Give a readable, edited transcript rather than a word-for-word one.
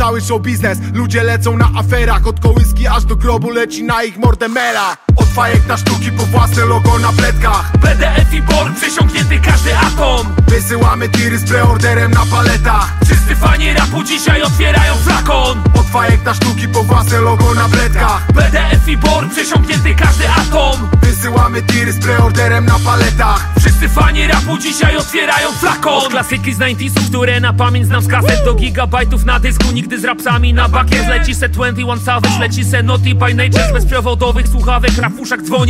cały show biznes. Ludzie lecą na aferach, od kołyski aż do grobu leci na ich mordę mela. Od fajek na sztuki po własne logo na pletkach. PDF i Borg, przesiąknięty każdy atom. Wysyłamy tiry z preorderem na paletach. Wszyscy fani rapu dzisiaj otwierają flakon. Od fajek na sztuki po własne logo na pletkach. PDF i Borg, przesiąknięty każdy atom. Wysyłamy tiry z preorderem na paletach. Wszyscy fani rapu dzisiaj otwierają flakon. Od klasyki z 90sów, które na pamięć znam z kaset, do gigabajtów na dysku, nigdy z rapsami na bakier. Leci se 21 Savage, leci se Naughty by Nature z bezprzewodowych słuchawek, rafuszak dzwoni.